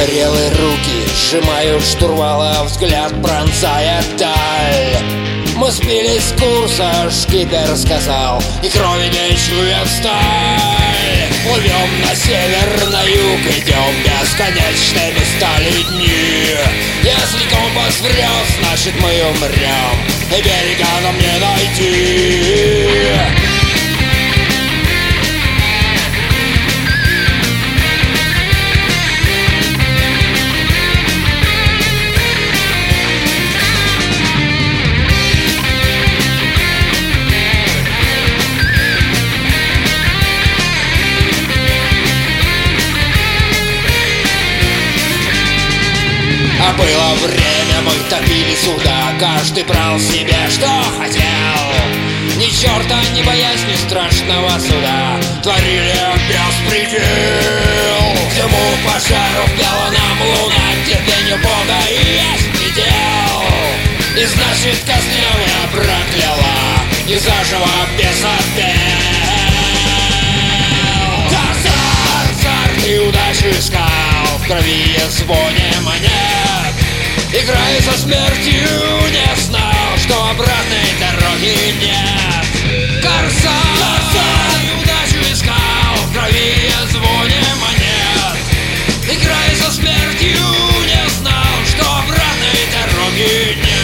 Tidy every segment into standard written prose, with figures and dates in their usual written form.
Загорелые руки сжимают штурвала, взгляд пронзая даль. Мы сбились с курса, шкипер сказал, и крови не чует сталь. Плывем на север, на юг, идем бесконечными стали дни. Если компас врет, значит мы умрем, и берега нам не найти. А было время, мы топили суда, каждый брал себе, что хотел. Ни черта, ни боясь, ни страшного суда, творили беспредел. К дыму пожаров пела нам луна, терпению Бога и есть предел. И значит, казнил я прокляла, и заживо бесопел. Корсар, царь, ты удачу искал, в крови и звоне монет. Играя со смертью, не знал, что обратной дороги нет. Корсар, удачу искал, в крови и звоне монет. Играя со смертью, не знал, что обратной дороги нет.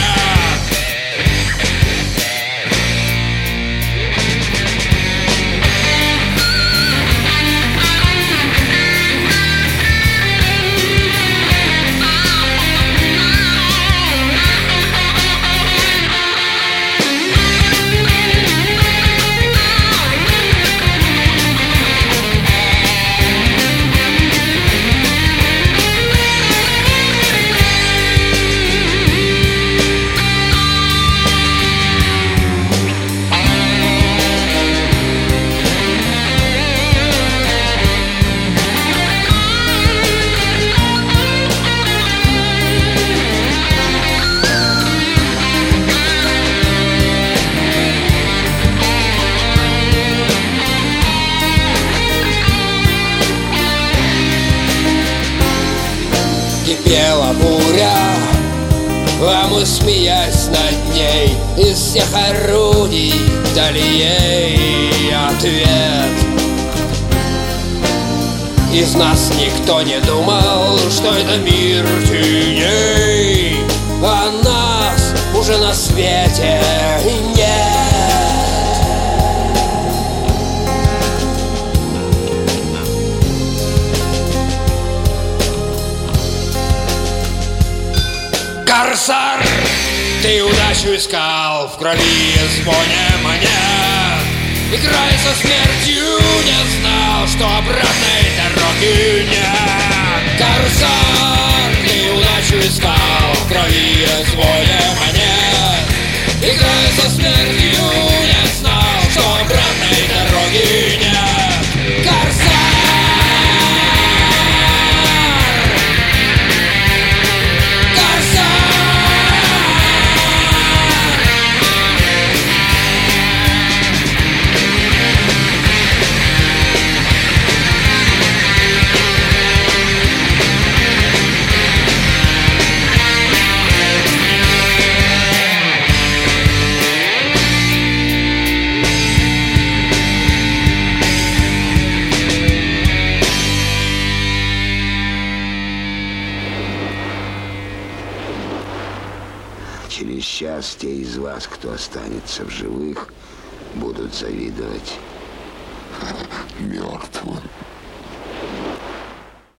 Кипела буря, а мы, смеясь над ней, из всех орудий дали ей ответ. Из нас никто не думал, что это мир теней, а нас уже на свете нет. Корсар, ты удачу искал, в крови и звоне монет. Играя со смертью, не знал, что обратной дороги нет. Корсар, ты удачу искал, в крови и звоне монет. Играя со смертью, не знал, что обратной дороги нет. Корсар. Через час те из вас, кто останется в живых, будут завидовать мертвым.